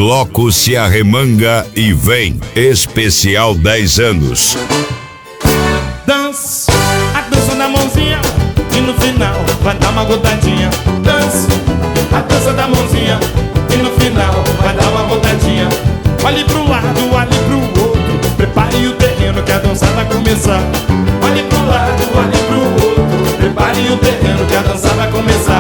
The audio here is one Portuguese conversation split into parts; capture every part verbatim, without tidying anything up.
bloco se arremanga e vem. Especial dez anos. Dança, a dança da mãozinha, e no final vai dar uma gotadinha. Dança, a dança da mãozinha, e no final vai dar uma gotadinha. Olhe pro lado, olhe pro outro, prepare o terreno que a dança vai começar. Olhe pro lado, olhe pro outro, prepare o terreno que a dança vai começar.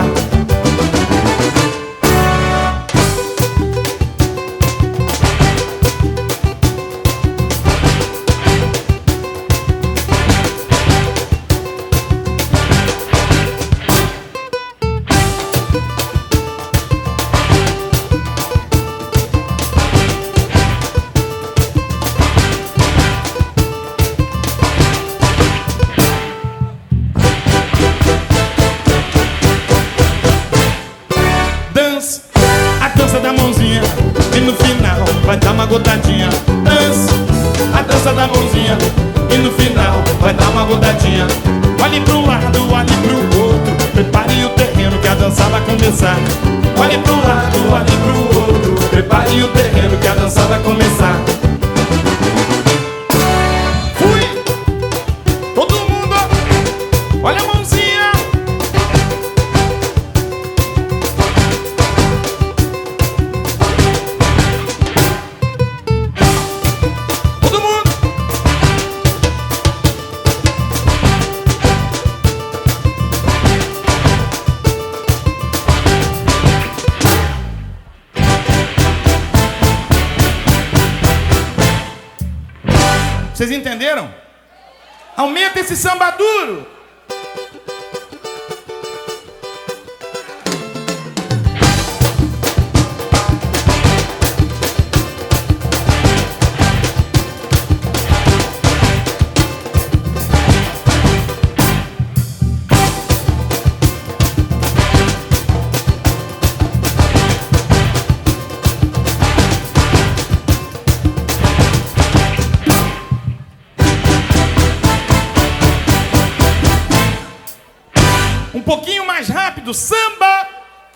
A dança da mãozinha, e no final vai dar uma gotadinha. Dança, a dança da mãozinha, e no final vai dar uma gotadinha. Olhe pro lado, olhe pro outro, prepare o terreno que a dança vai começar. Olhe pro lado, olhe pro outro, prepare o terreno que a dança vai começar. Fui! Todo mundo, olha a mãozinha. Vocês entenderam? Aumenta esse samba duro. Um pouquinho mais rápido, samba!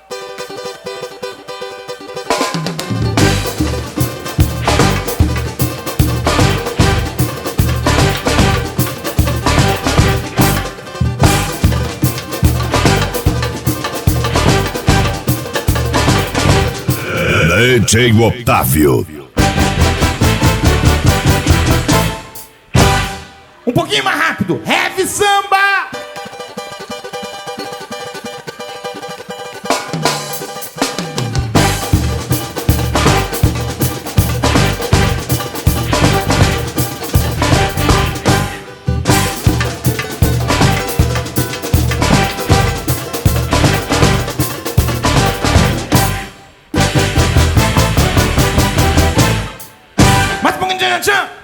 D J Otávio. Um pouquinho mais rápido, heavy samba! Mais um pouquinho de tchan.